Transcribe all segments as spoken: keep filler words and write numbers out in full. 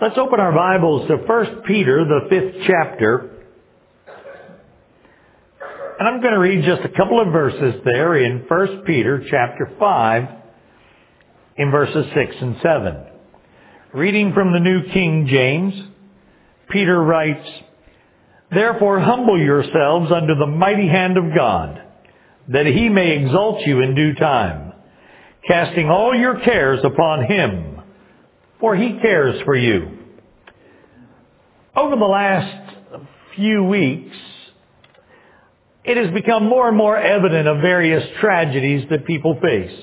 Let's open our Bibles to First Peter, the fifth chapter. And I'm going to read just a couple of verses there in First Peter chapter five in verses six and seven. Reading from the New King James, Peter writes, "Therefore humble yourselves under the mighty hand of God, that he may exalt you in due time, casting all your cares upon him, for he cares for you." Over the last few weeks, it has become more and more evident of various tragedies that people face.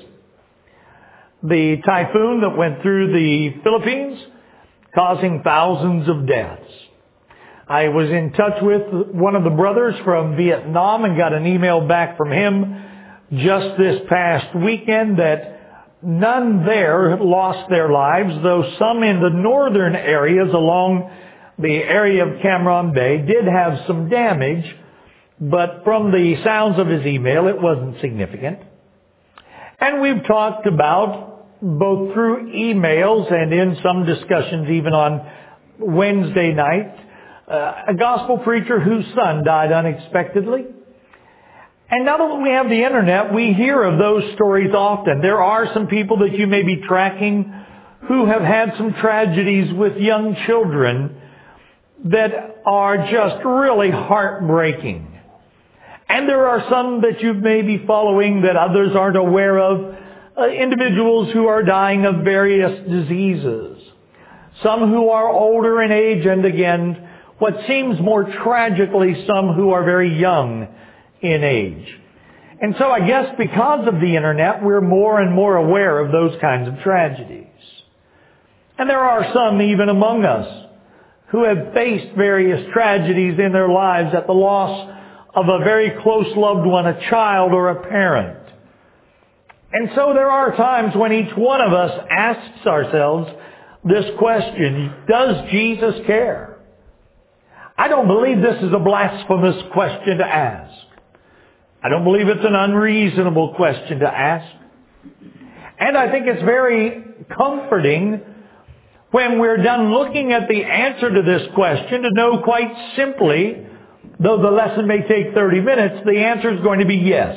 The typhoon that went through the Philippines, causing thousands of deaths. I was in touch with one of the brothers from Vietnam and got an email back from him just this past weekend that none there lost their lives, though some in the northern areas along the area of Cam Bay did have some damage, but from the sounds of his email, it wasn't significant. And we've talked about, both through emails and in some discussions even on Wednesday night, uh, a gospel preacher whose son died unexpectedly. And now that we have the internet, we hear of those stories often. There are some people that you may be tracking who have had some tragedies with young children that are just really heartbreaking. And there are some that you may be following that others aren't aware of, uh, individuals who are dying of various diseases. Some who are older in age, and again, what seems more tragically, some who are very young in age. And so I guess because of the internet, we're more and more aware of those kinds of tragedies. And there are some even among us who have faced various tragedies in their lives at the loss of a very close loved one, a child or a parent. And so there are times when each one of us asks ourselves this question: does Jesus care? I don't believe this is a blasphemous question to ask. I don't believe it's an unreasonable question to ask. And I think it's very comforting when we're done looking at the answer to this question to know quite simply, though the lesson may take thirty minutes, the answer is going to be yes.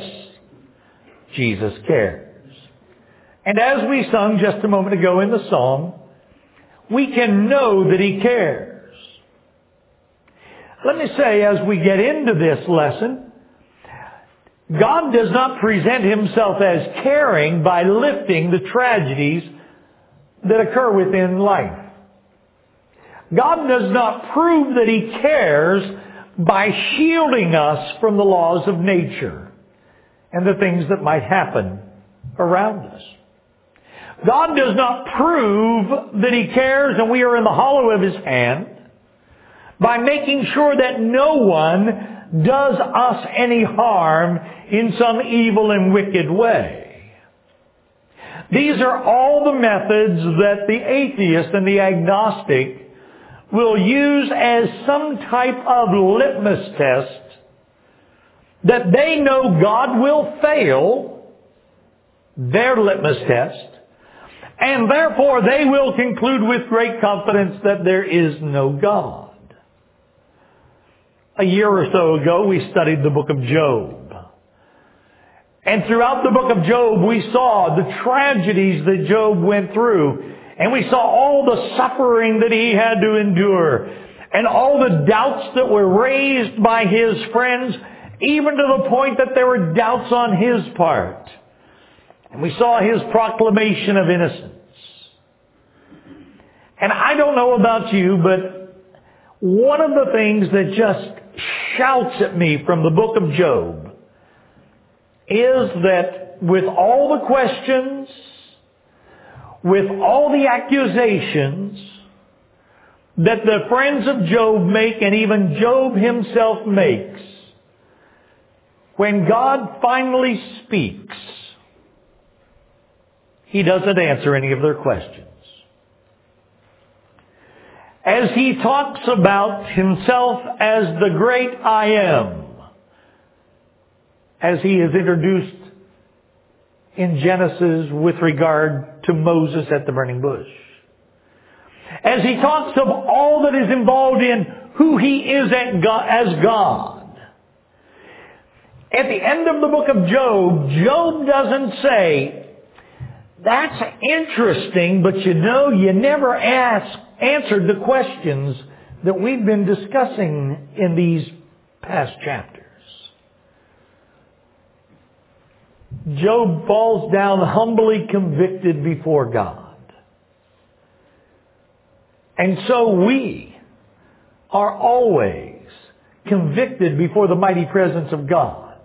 Jesus cares. And as we sung just a moment ago in the song, we can know that He cares. Let me say, as we get into this lesson, God does not present Himself as caring by lifting the tragedies that occur within life. God does not prove that He cares by shielding us from the laws of nature and the things that might happen around us. God does not prove that He cares and we are in the hollow of His hand by making sure that no one does us any harm in some evil and wicked way. These are all the methods that the atheist and the agnostic will use as some type of litmus test that they know God will fail their litmus test, and therefore they will conclude with great confidence that there is no God. A year or so ago, we studied the book of Job. And throughout the book of Job, we saw the tragedies that Job went through. And we saw all the suffering that he had to endure. And all the doubts that were raised by his friends, even to the point that there were doubts on his part. And we saw his proclamation of innocence. And I don't know about you, but one of the things that just shouts at me from the book of Job is that with all the questions, with all the accusations that the friends of Job make, and even Job himself makes, when God finally speaks, He doesn't answer any of their questions. As He talks about Himself as the great I Am, as He is introduced in Genesis with regard to Moses at the burning bush. as he talks of all that is involved in who he is as God. At the end of the book of Job, Job doesn't say, that's interesting, but you know, you never asked, answered the questions that we've been discussing in these past chapters. Job falls down humbly convicted before God. And so we are always convicted before the mighty presence of God.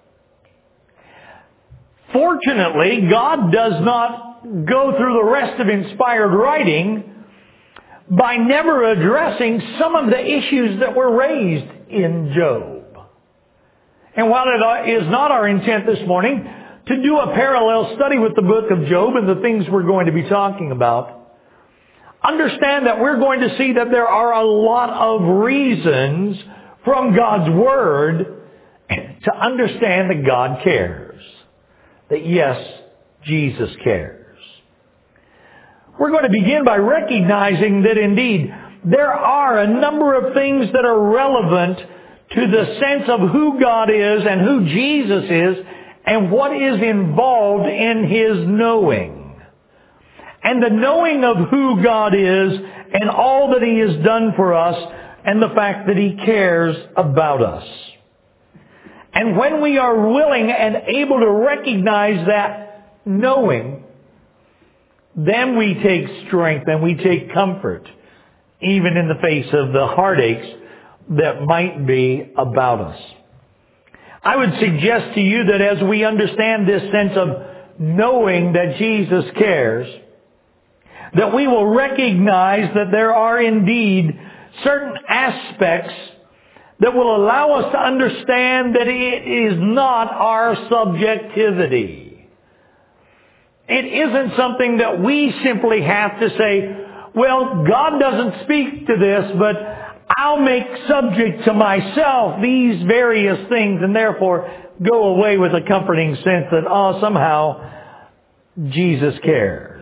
Fortunately, God does not go through the rest of inspired writing by never addressing some of the issues that were raised in Job. And while it is not our intent this morning to do a parallel study with the book of Job and the things we're going to be talking about, understand that we're going to see that there are a lot of reasons from God's Word to understand that God cares. That yes, Jesus cares. We're going to begin by recognizing that indeed there are a number of things that are relevant to the sense of who God is and who Jesus is and what is involved in His knowing. And the knowing of who God is and all that He has done for us and the fact that He cares about us. And when we are willing and able to recognize that knowing, then we take strength and we take comfort, even in the face of the heartaches that might be about us. I would suggest to you that as we understand this sense of knowing that Jesus cares, that we will recognize that there are indeed certain aspects that will allow us to understand that it is not our subjectivity. It isn't something that we simply have to say, well, God doesn't speak to this, but I'll make subject to myself these various things and therefore go away with a comforting sense that, oh, somehow Jesus cares.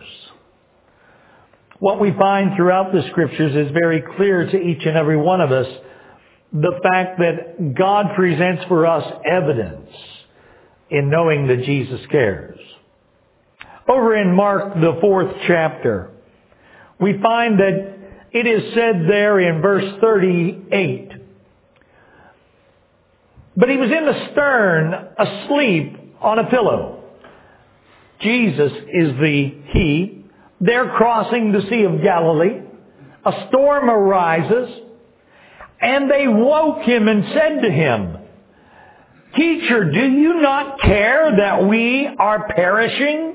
What we find throughout the Scriptures is very clear to each and every one of us, the fact that God presents for us evidence in knowing that Jesus cares. Over in Mark, the fourth chapter, we find that it is said there in verse thirty-eight, but he was in the stern, asleep on a pillow. Jesus is the He. They're crossing the Sea of Galilee. A storm arises, and they woke him and said to him, Teacher, do you not care that we are perishing?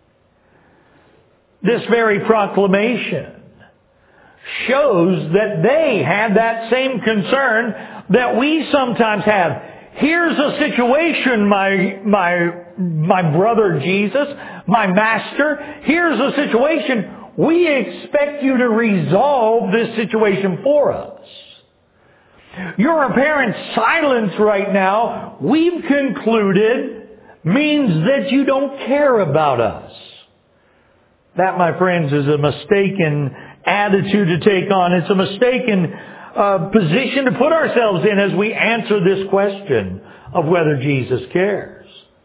This very proclamation shows that they had that same concern that we sometimes have. Here's a situation, my, my, my brother Jesus, my master. Here's a situation. We expect you to resolve this situation for us. Your apparent silence right now, we've concluded, means that you don't care about us. That, my friends, is a mistaken attitude to take on. It's a mistaken uh, position to put ourselves in as we answer this question of whether Jesus cares.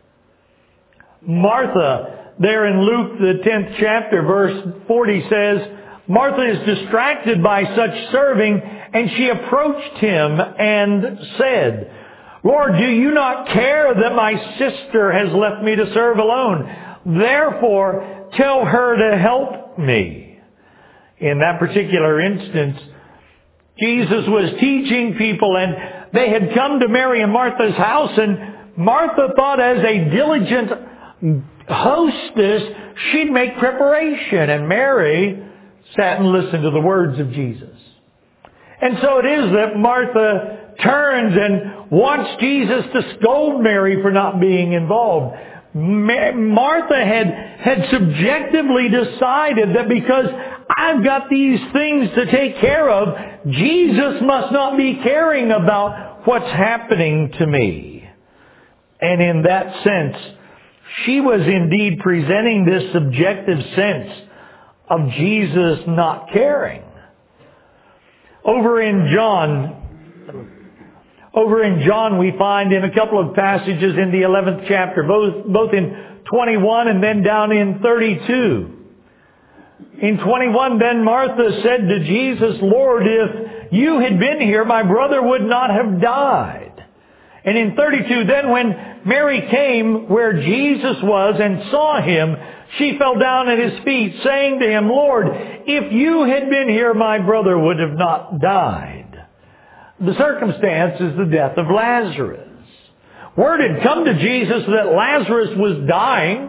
Martha, there in Luke, the tenth chapter, verse forty says, Martha is distracted by such serving, and she approached him and said, Lord, do you not care that my sister has left me to serve alone? Therefore, tell her to help me. In that particular instance, Jesus was teaching people, and they had come to Mary and Martha's house, and Martha thought as a diligent hostess, she'd make preparation, and Mary sat and listened to the words of Jesus. And so it is that Martha turns and wants Jesus to scold Mary for not being involved. Martha had, had subjectively decided that because I've got these things to take care of, Jesus must not be caring about what's happening to me. And in that sense, she was indeed presenting this subjective sense of Jesus not caring. Over in John, over in John we find in a couple of passages in the eleventh chapter, both, both in twenty-one and then down in thirty-two. In twenty-one, then Martha said to Jesus, Lord, if you had been here, my brother would not have died. And in thirty-two, then when Mary came where Jesus was and saw him, she fell down at his feet, saying to him, Lord, if you had been here, my brother would have not died. The circumstance is the death of Lazarus. Word had come to Jesus that Lazarus was dying.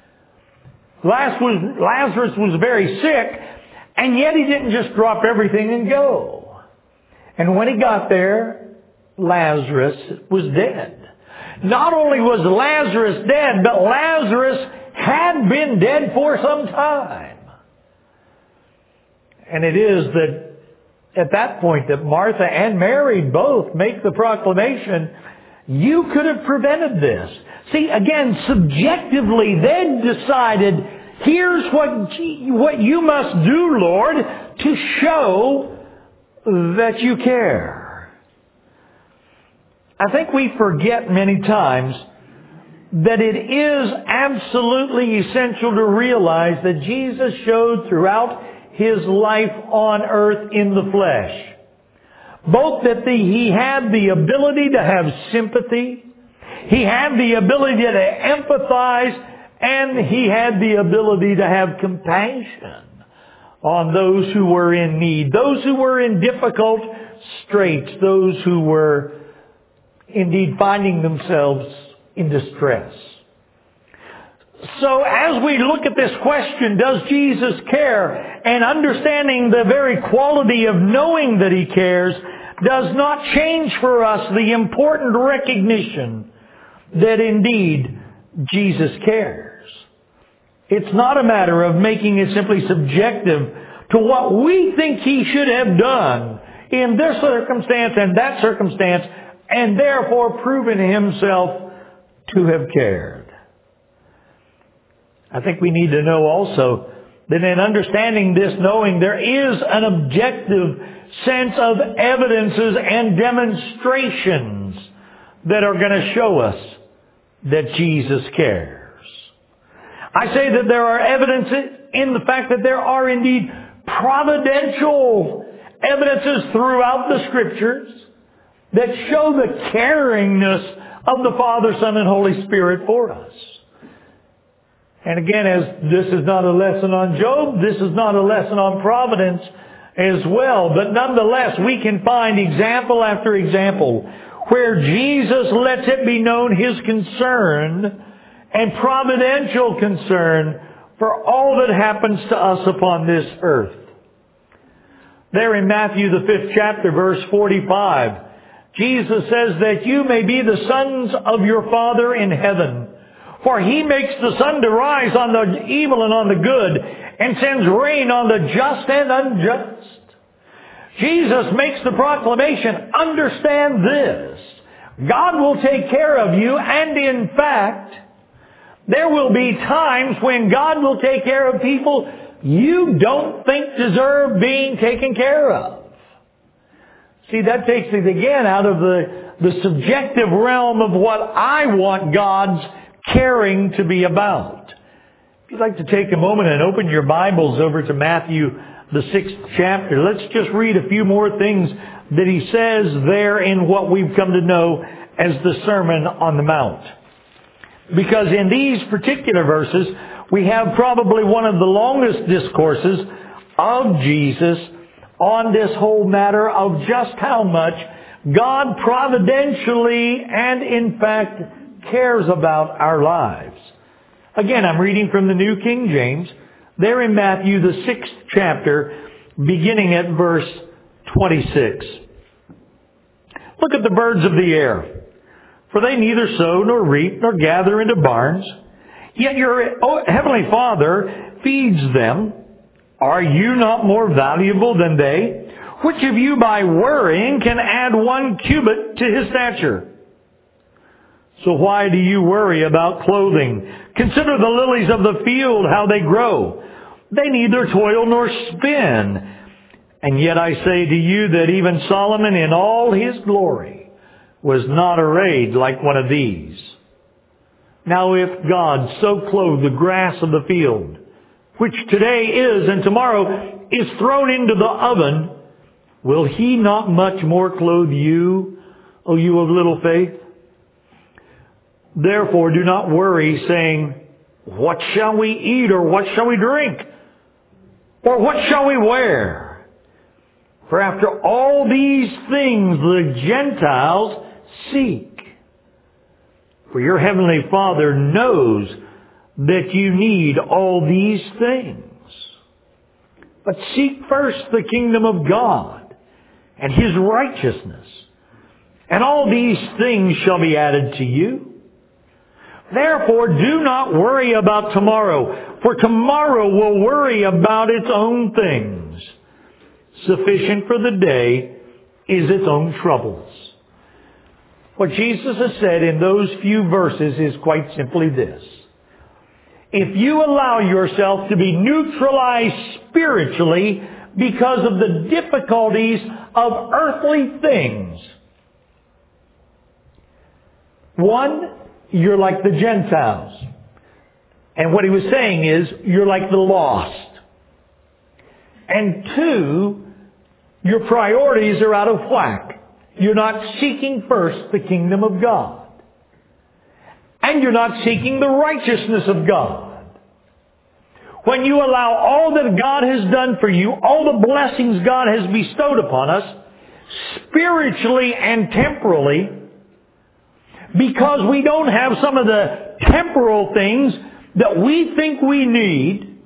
Lazarus was very sick, and yet he didn't just drop everything and go. And when he got there, Lazarus was dead. Not only was Lazarus dead, but Lazarus had been dead for some time. And it is that at that point that Martha and Mary both make the proclamation, you could have prevented this. See, again, subjectively, they decided, here's what, what you must do, Lord, to show that you care. I think we forget many times that it is absolutely essential to realize that Jesus showed throughout His life on earth in the flesh both that the, He had the ability to have sympathy, He had the ability to empathize, and He had the ability to have compassion on those who were in need, those who were in difficult straits, those who were indeed finding themselves in distress. So as we look at this question, does Jesus care? And understanding the very quality of knowing that He cares does not change for us the important recognition that indeed Jesus cares. It's not a matter of making it simply subjective to what we think He should have done in this circumstance and that circumstance, and therefore proven Himself to have cared. I think we need to know also that in understanding this knowing, there is an objective sense of evidences and demonstrations that are going to show us that Jesus cares. I say that there are evidences in the fact that there are indeed providential evidences throughout the Scriptures that show the caringness of the Father, Son, and Holy Spirit for us. And again, as this is not a lesson on Job, this is not a lesson on providence as well. But nonetheless, we can find example after example where Jesus lets it be known His concern and providential concern for all that happens to us upon this earth. There in Matthew the fifth chapter, verse forty-five, Jesus says that you may be the sons of your Father in heaven. For He makes the sun to rise on the evil and on the good, and sends rain on the just and unjust. Jesus makes the proclamation, understand this. God will take care of you, and in fact, there will be times when God will take care of people you don't think deserve being taken care of. See, that takes it again out of the, the subjective realm of what I want God's caring to be about. If you'd like to take a moment and open your Bibles over to Matthew, the sixth chapter, let's just read a few more things that He says there in what we've come to know as the Sermon on the Mount. Because in these particular verses, we have probably one of the longest discourses of Jesus on this whole matter of just how much God providentially and in fact cares about our lives. Again, I'm reading from the New King James, there in Matthew, the sixth chapter, beginning at verse twenty-six. Look at the birds of the air, for they neither sow nor reap nor gather into barns, yet your heavenly Father feeds them. Are you not more valuable than they? Which of you by worrying can add one cubit to his stature? So why do you worry about clothing? Consider the lilies of the field, how they grow. They neither toil nor spin. And yet I say to you that even Solomon in all his glory was not arrayed like one of these. Now if God so clothe the grass of the field, which today is and tomorrow is thrown into the oven, will He not much more clothe you, O you of little faith? Therefore do not worry, saying, what shall we eat, or what shall we drink? Or what shall we wear? For after all these things the Gentiles seek. For your heavenly Father knows that you need all these things. But seek first the kingdom of God and His righteousness, and all these things shall be added to you. Therefore, do not worry about tomorrow, for tomorrow will worry about its own things. Sufficient for the day is its own troubles. What Jesus has said in those few verses is quite simply this. If you allow yourself to be neutralized spiritually because of the difficulties of earthly things, one, you're like the Gentiles. And what he was saying is, you're like the lost. And two, your priorities are out of whack. You're not seeking first the kingdom of God. And you're not seeking the righteousness of God. When you allow all that God has done for you, all the blessings God has bestowed upon us, spiritually and temporally, because we don't have some of the temporal things that we think we need,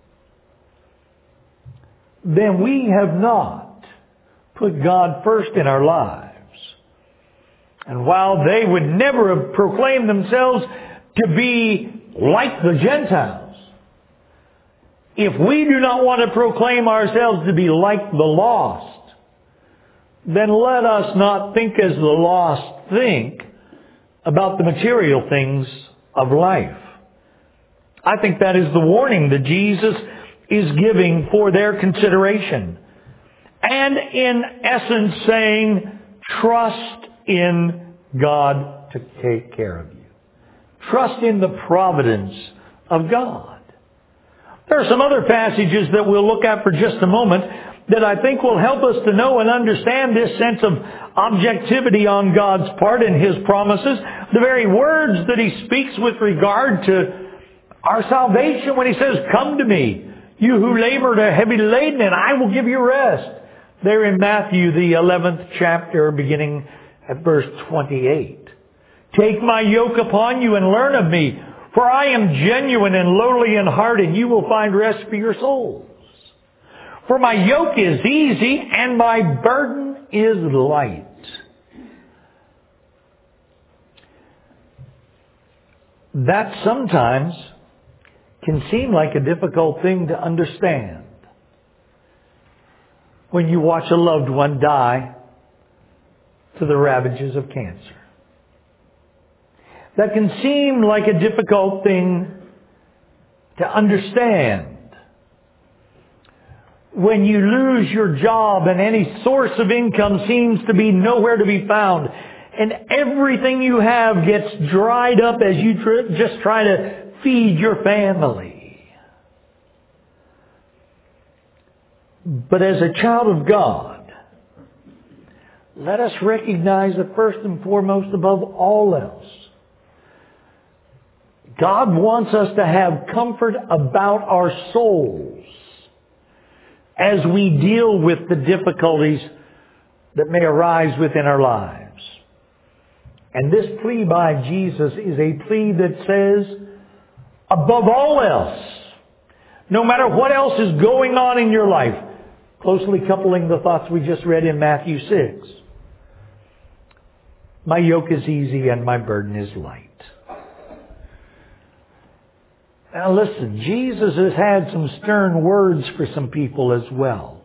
then we have not put God first in our lives. And while they would never have proclaimed themselves to be like the Gentiles, if we do not want to proclaim ourselves to be like the lost, then let us not think as the lost think about the material things of life. I think that is the warning that Jesus is giving for their consideration. And in essence saying, trust in God to take care of you. Trust in the providence of God. There are some other passages that we'll look at for just a moment that I think will help us to know and understand this sense of objectivity on God's part and His promises. The very words that He speaks with regard to our salvation when He says, come to me, you who labor and are heavy laden, and I will give you rest. There in Matthew, the eleventh chapter, beginning at verse twenty-eight. Take my yoke upon you and learn of me, for I am genuine and lowly in heart, and you will find rest for your souls. For my yoke is easy and my burden is light. That sometimes can seem like a difficult thing to understand. When you watch a loved one die to the ravages of cancer. That can seem like a difficult thing to understand. When you lose your job and any source of income seems to be nowhere to be found, and everything you have gets dried up as you tr- just try to feed your family. But as a child of God, let us recognize that first and foremost, above all else, God wants us to have comfort about our souls as we deal with the difficulties that may arise within our lives. And this plea by Jesus is a plea that says, above all else, no matter what else is going on in your life, closely coupling the thoughts we just read in Matthew six, my yoke is easy and my burden is light. Now listen, Jesus has had some stern words for some people as well.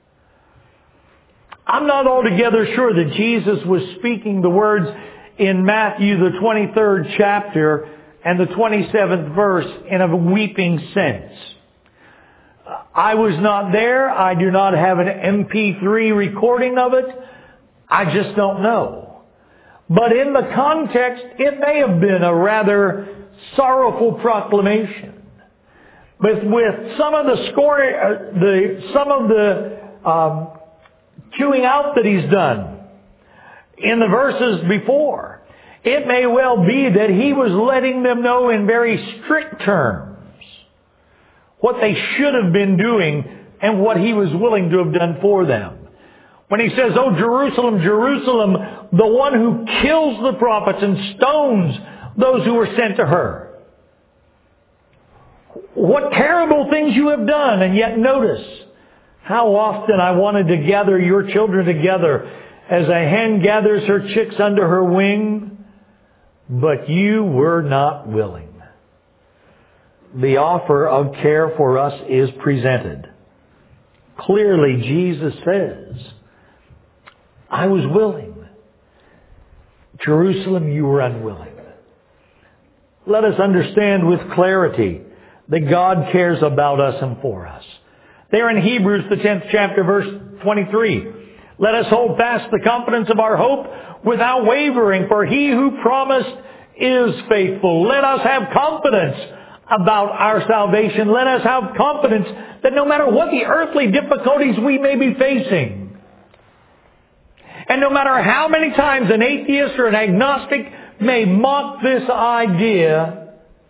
I'm not altogether sure that Jesus was speaking the words in Matthew the twenty-third chapter and the twenty-seventh verse in a weeping sense. I was not there. I do not have an M P three recording of it. I just don't know. But in the context, it may have been a rather sorrowful proclamation. But with some of the scoring, uh, the some of the um, chewing out that he's done in the verses before, it may well be that he was letting them know in very strict terms what they should have been doing and what he was willing to have done for them. When he says, "Oh, Jerusalem, Jerusalem, the one who kills the prophets and stones those who were sent to her. What terrible things you have done." And yet notice how often I wanted to gather your children together as a hen gathers her chicks under her wing, but you were not willing. The offer of care for us is presented. Clearly, Jesus says, "I was willing. Jerusalem, you were unwilling." Let us understand with clarity that God cares about us and for us. There in Hebrews, the tenth chapter, verse twenty-three, "Let us hold fast the confidence of our hope without wavering, for he who promised is faithful." Let us have confidence about our salvation. Let us have confidence that no matter what the earthly difficulties we may be facing, and no matter how many times an atheist or an agnostic may mock this idea,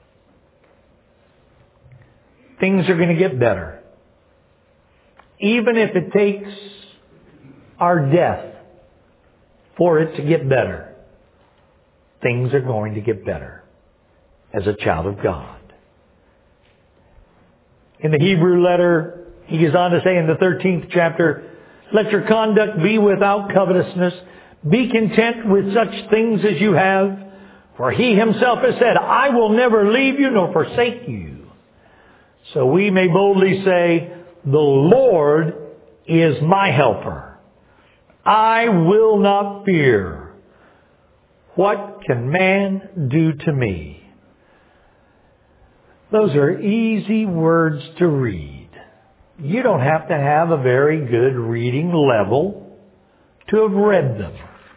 things are going to get better. Even if it takes our death for it to get better, things are going to get better as a child of God. In the Hebrew letter, he goes on to say in the thirteenth chapter, "Let your conduct be without covetousness. Be content with such things as you have. For he himself has said, I will never leave you nor forsake you." So we may boldly say, "The Lord is my helper. I will not fear. What can man do to me?" Those are easy words to read. You don't have to have a very good reading level to have read them.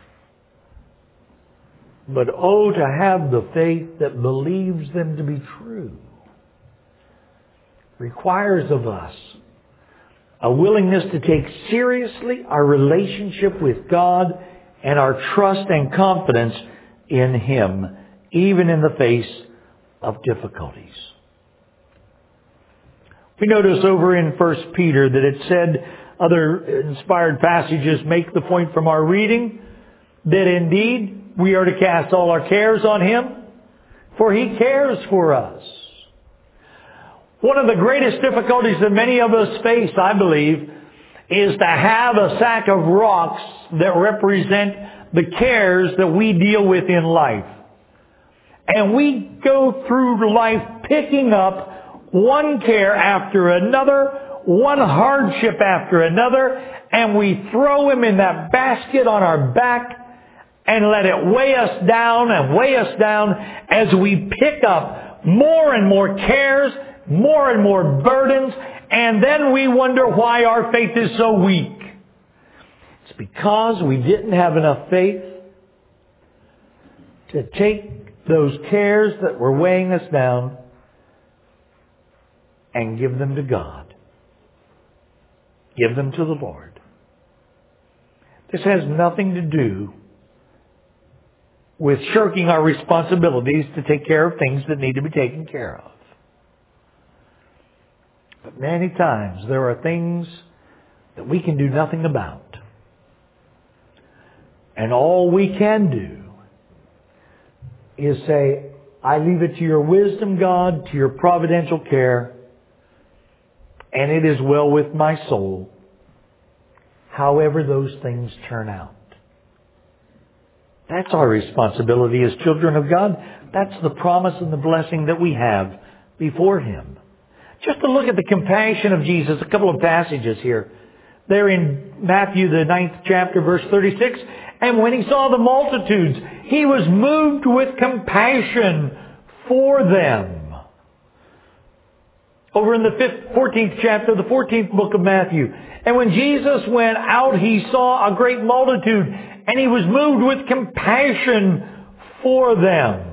But oh, to have the faith that believes them to be true requires of us a willingness to take seriously our relationship with God and our trust and confidence in Him, even in the face of difficulties. We notice over in First Peter that it said, other inspired passages make the point from our reading, that indeed we are to cast all our cares on Him, for He cares for us. One of the greatest difficulties that many of us face, I believe, is to have a sack of rocks that represent the cares that we deal with in life. And we go through life picking up one care after another, one hardship after another, and we throw them in that basket on our back and let it weigh us down and weigh us down as we pick up more and more cares, more and more burdens, and then we wonder why our faith is so weak. It's because we didn't have enough faith to take those cares that were weighing us down and give them to God. Give them to the Lord. This has nothing to do with shirking our responsibilities to take care of things that need to be taken care of. But many times there are things that we can do nothing about. And all we can do is say, I leave it to your wisdom, God, to your providential care, and it is well with my soul, however those things turn out. That's our responsibility as children of God. That's the promise and the blessing that we have before Him. Just to look at the compassion of Jesus, a couple of passages here. There in Matthew, the ninth chapter, verse thirty-six. "And when He saw the multitudes, He was moved with compassion for them." over in the fifth, fourteenth chapter, the fourteenth book of Matthew. And when Jesus went out, He saw a great multitude, and He was moved with compassion for them.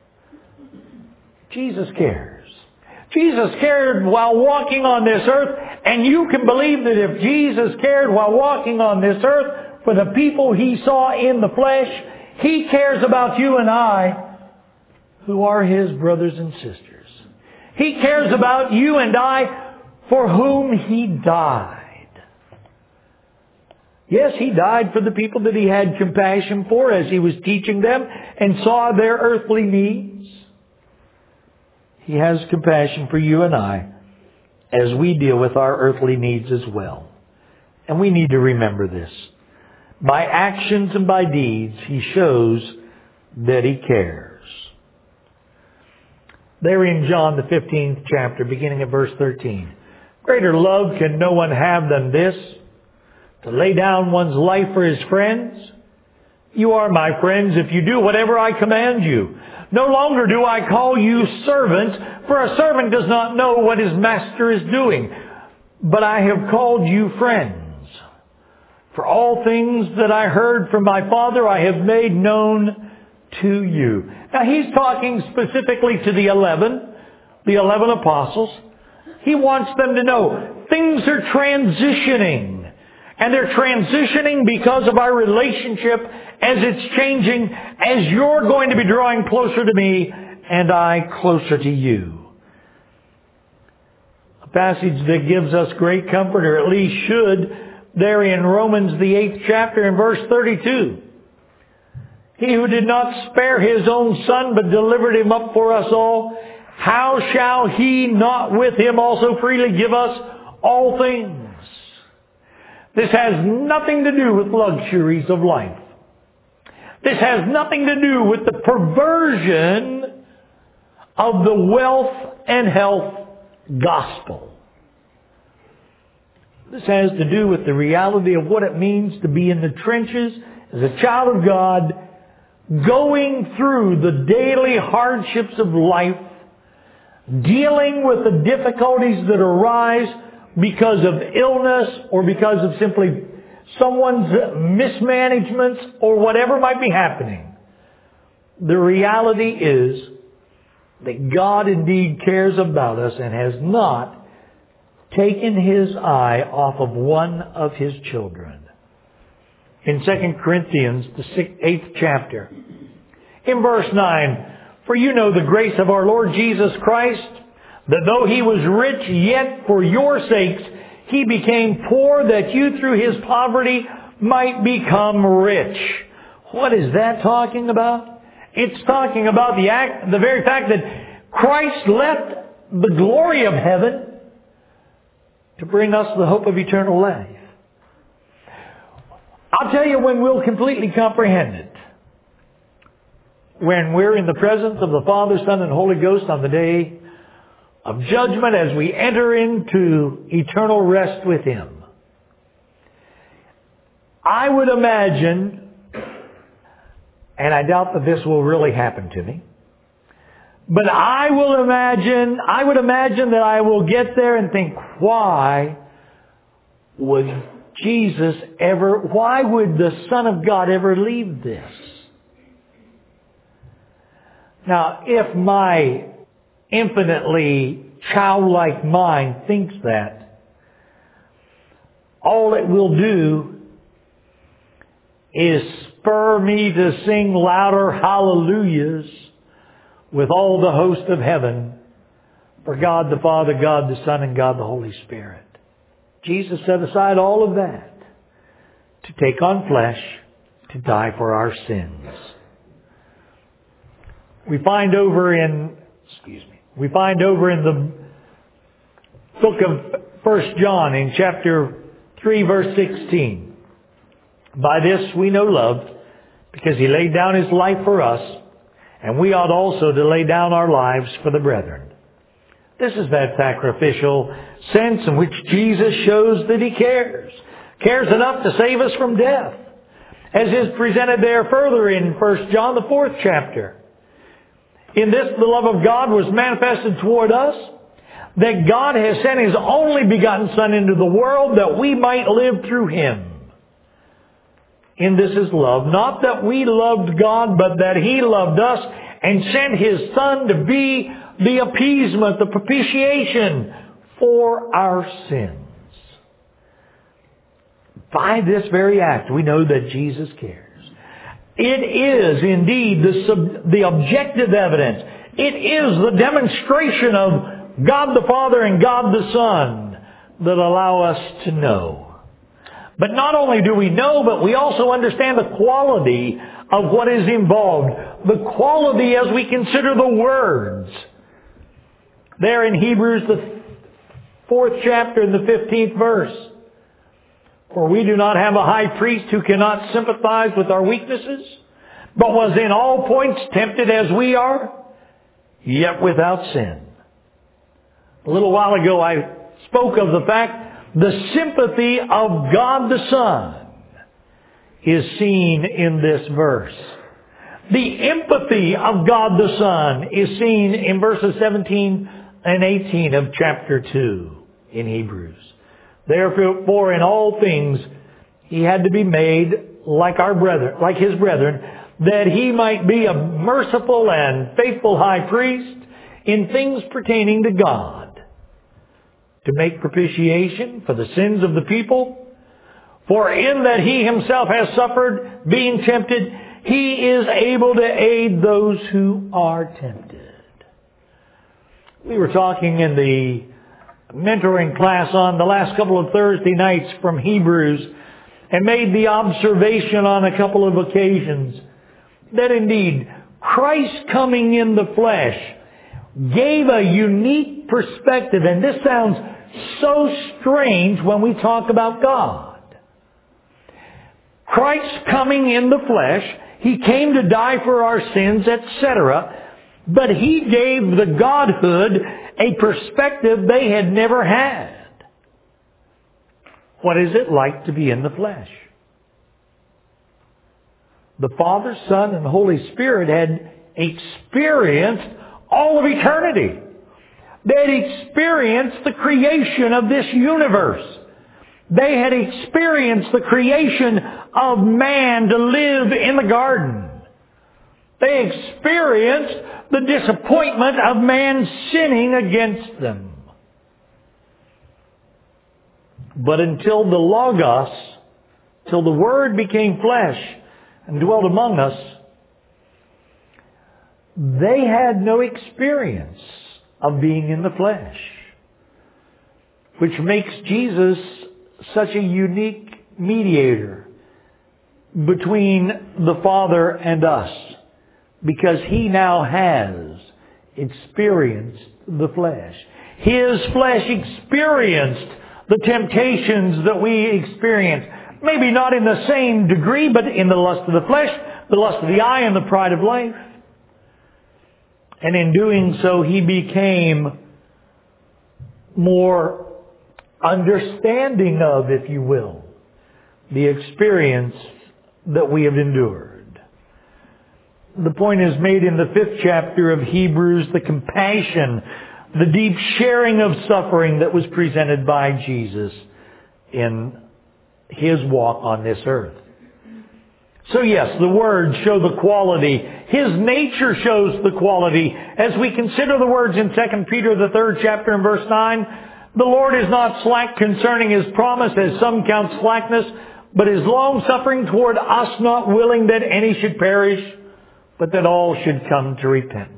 Jesus cares. Jesus cared while walking on this earth, and you can believe that if Jesus cared while walking on this earth for the people He saw in the flesh, He cares about you and I, who are His brothers and sisters. He cares about you and I, for whom He died. Yes, He died for the people that He had compassion for as He was teaching them and saw their earthly needs. He has compassion for you and I as we deal with our earthly needs as well. And we need to remember this. By actions and by deeds, He shows that He cares. There in John the fifteenth chapter, beginning at verse thirteen. Greater love can no one have than this, to lay down one's life for his friends. You are my friends if you do whatever I command you. No longer do I call you servants, for a servant does not know what his master is doing. But I have called you friends. For all things that I heard from my Father I have made known to you. Now He's talking specifically to the eleven, the eleven apostles. He wants them to know things are transitioning. And they're transitioning because of our relationship as it's changing, as you're going to be drawing closer to me and I closer to you. A passage that gives us great comfort, or at least should, there in Romans the eighth chapter in verse thirty-two. He who did not spare His own Son, but delivered Him up for us all, how shall He not with Him also freely give us all things? This has nothing to do with luxuries of life. This has nothing to do with the perversion of the wealth and health gospel. This has to do with the reality of what it means to be in the trenches as a child of God, going through the daily hardships of life, dealing with the difficulties that arise because of illness or because of simply someone's mismanagements or whatever might be happening. The reality is that God indeed cares about us and has not taken His eye off of one of His children. In Second Corinthians, the eighth chapter, in verse nine, for you know the grace of our Lord Jesus Christ, that though He was rich, yet for your sakes He became poor, that you through His poverty might become rich. What is that talking about? It's talking about the act, the very fact that Christ left the glory of heaven to bring us the hope of eternal life. I'll tell you when we'll completely comprehend it. When we're in the presence of the Father, Son, and Holy Ghost on the day of judgment as we enter into eternal rest with Him. I would imagine, and I doubt that this will really happen to me, but I will imagine, I would imagine that I will get there and think, why would Jesus ever, why would the Son of God ever leave this? Now, if my infinitely childlike mind thinks that, all it will do is spur me to sing louder hallelujahs with all the host of heaven for God the Father, God the Son, and God the Holy Spirit. Jesus set aside all of that to take on flesh, to die for our sins. We find over in, excuse me, we find over in the book of First John in chapter three verse sixteen. By this we know love, because He laid down His life for us, and we ought also to lay down our lives for the brethren. This is that sacrificial sense in which Jesus shows that He cares. Cares enough to save us from death. As is presented there further in First John, the fourth chapter. In this the love of God was manifested toward us, that God has sent His only begotten Son into the world that we might live through Him. In this is love, not that we loved God, but that He loved us and sent His Son to be the appeasement, the propitiation for our sins. By this very act, we know that Jesus cares. It is indeed the, sub, the objective evidence. It is the demonstration of God the Father and God the Son that allow us to know. But not only do we know, but we also understand the quality of what is involved. The quality as we consider the words. There in Hebrews, the fourth chapter and the fifteenth verse. For we do not have a high priest who cannot sympathize with our weaknesses, but was in all points tempted as we are, yet without sin. A little while ago I spoke of the fact the sympathy of God the Son is seen in this verse. The empathy of God the Son is seen in verses seventeen and eighteen of chapter two in Hebrews. Therefore, in all things, He had to be made like our brethren, like His brethren, that He might be a merciful and faithful high priest in things pertaining to God, to make propitiation for the sins of the people. For in that He Himself has suffered, being tempted, He is able to aid those who are tempted. We were talking in the mentoring class on the last couple of Thursday nights from Hebrews and made the observation on a couple of occasions that indeed Christ coming in the flesh gave a unique perspective, and this sounds so strange when we talk about God. Christ coming in the flesh, He came to die for our sins, et cetera, but He gave the Godhood a perspective they had never had. What is it like to be in the flesh? The Father, Son, and Holy Spirit had experienced all of eternity. They had experienced the creation of this universe. They had experienced the creation of man to live in the garden. They experienced the disappointment of man sinning against them. But until the Logos, till the Word became flesh and dwelt among us, they had no experience of being in the flesh, which makes Jesus such a unique mediator between the Father and us, because He now has experienced the flesh. His flesh experienced the temptations that we experience. Maybe not in the same degree, but in the lust of the flesh, the lust of the eye, and the pride of life. And in doing so, He became more understanding of, if you will, the experience that we have endured. The point is made in the fifth chapter of Hebrews, the compassion, the deep sharing of suffering that was presented by Jesus in His walk on this earth. So yes, the words show the quality. His nature shows the quality. As we consider the words in Second Peter, the third chapter and verse nine, the Lord is not slack concerning His promise, as some count slackness, but is long-suffering toward us, not willing that any should perish, but that all should come to repentance.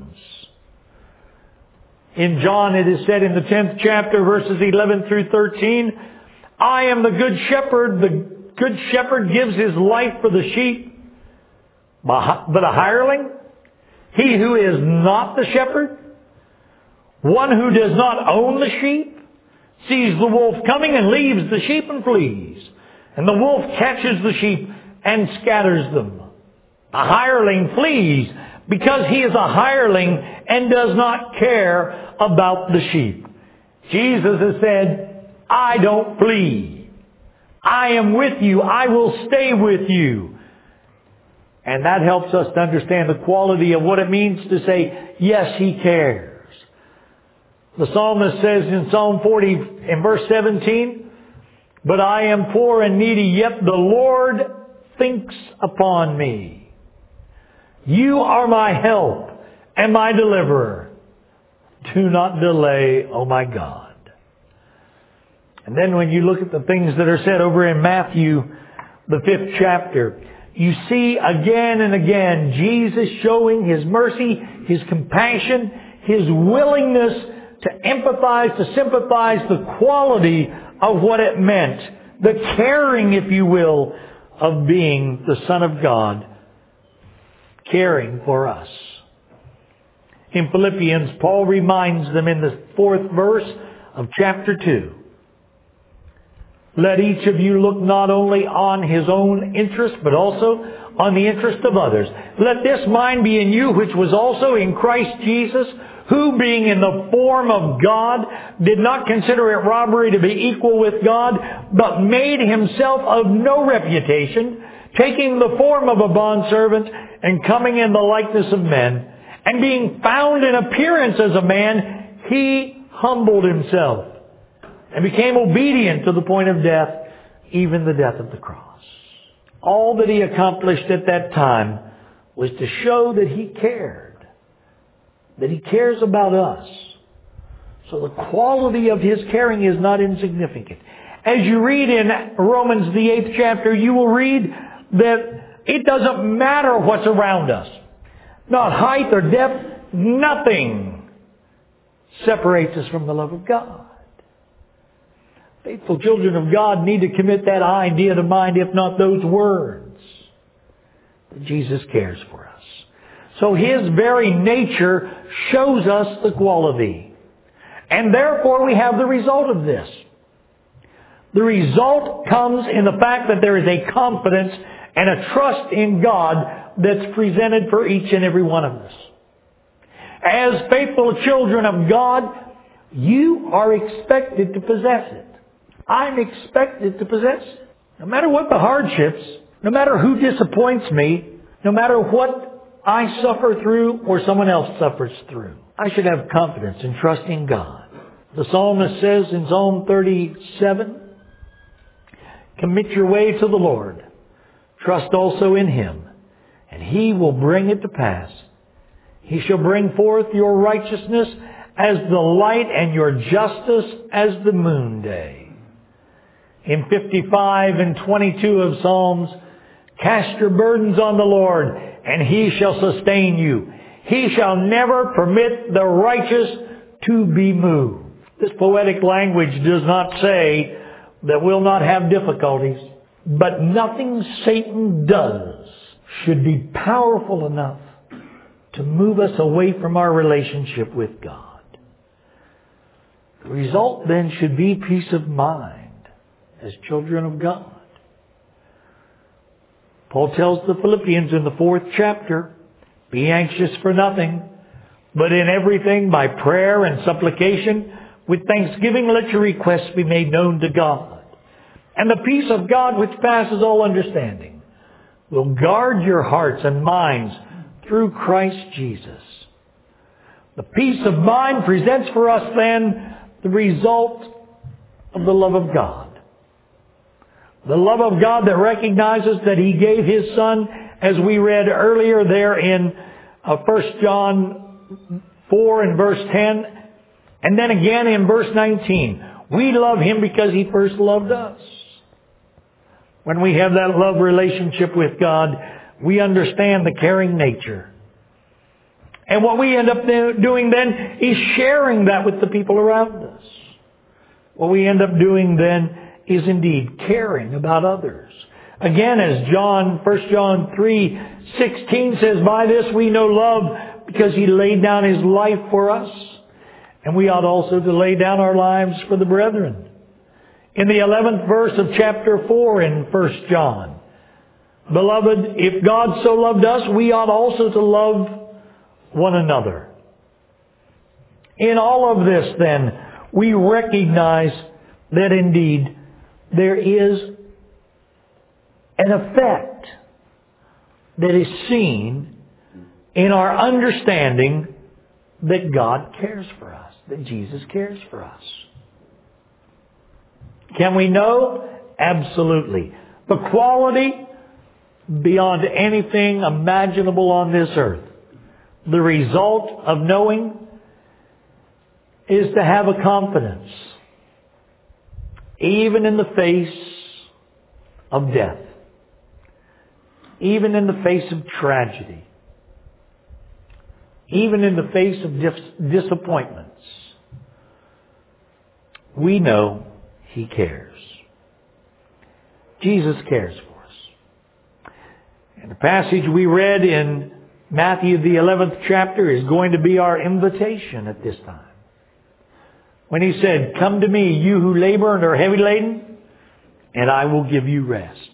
In John it is said in the tenth chapter, verses eleven through thirteen, I am the good shepherd. The good shepherd gives his life for the sheep. But a hireling, he who is not the shepherd, one who does not own the sheep, sees the wolf coming and leaves the sheep and flees. And the wolf catches the sheep and scatters them. A hireling flees because he is a hireling and does not care about the sheep. Jesus has said, I don't flee. I am with you. I will stay with you. And that helps us to understand the quality of what it means to say, yes, He cares. The psalmist says in Psalm forty in verse seventeen, "But I am poor and needy, yet the Lord thinks upon me. You are my help and my deliverer. Do not delay, O my God." And then when you look at the things that are said over in Matthew, the fifth chapter, you see again and again Jesus showing His mercy, His compassion, His willingness to empathize, to sympathize, the quality of what it meant, the caring, if you will, of being the Son of God, caring for us. In Philippians, Paul reminds them in the fourth verse of chapter two, "Let each of you look not only on his own interest, but also on the interest of others. Let this mind be in you, which was also in Christ Jesus, who being in the form of God, did not consider it robbery to be equal with God, but made Himself of no reputation, taking the form of a bondservant, and coming in the likeness of men, and being found in appearance as a man, He humbled Himself, and became obedient to the point of death, even the death of the cross." All that He accomplished at that time was to show that He cared, that He cares about us. So the quality of His caring is not insignificant. As you read in Romans the eighth chapter, you will read that it doesn't matter what's around us. Not height or depth, nothing separates us from the love of God. Faithful children of God need to commit that idea to mind, if not those words, that Jesus cares for us. So His very nature shows us the quality. And therefore we have the result of this. The result comes in the fact that there is a confidence and a trust in God that's presented for each and every one of us. As faithful children of God, you are expected to possess it. I'm expected to possess it. No matter what the hardships, no matter who disappoints me, no matter what I suffer through or someone else suffers through, I should have confidence and trust in God. The psalmist says in Psalm thirty-seven, "Commit your way to the Lord. Trust also in Him, and He will bring it to pass. He shall bring forth your righteousness as the light and your justice as the noonday." In fifty-five and twenty-two of Psalms, "Cast your burdens on the Lord, and He shall sustain you. He shall never permit the righteous to be moved." This poetic language does not say that we'll not have difficulties, but nothing Satan does should be powerful enough to move us away from our relationship with God. The result then should be peace of mind as children of God. Paul tells the Philippians in the fourth chapter, "Be anxious for nothing, but in everything by prayer and supplication, with thanksgiving let your requests be made known to God. And the peace of God which passes all understanding will guard your hearts and minds through Christ Jesus." The peace of mind presents for us then the result of the love of God. The love of God that recognizes that He gave His Son, as we read earlier there in uh, First John four and verse ten, and then again in verse nineteen. We love Him because He first loved us. When we have that love relationship with God, we understand the caring nature. And what we end up doing then is sharing that with the people around us. What we end up doing then is indeed caring about others. Again, as John, First John three sixteen says, "By this we know love, because He laid down His life for us, and we ought also to lay down our lives for the brethren." In the eleventh verse of chapter four in First John, "Beloved, if God so loved us, we ought also to love one another." In all of this then, we recognize that indeed there is an effect that is seen in our understanding that God cares for us, that Jesus cares for us. Can we know? Absolutely. The quality beyond anything imaginable on this earth. The result of knowing is to have a confidence, even in the face of death, even in the face of tragedy, even in the face of dis- disappointments. We know He cares. Jesus cares for us. And the passage we read in Matthew the eleventh chapter is going to be our invitation at this time. When He said, "Come to me, you who labor and are heavy laden, and I will give you rest."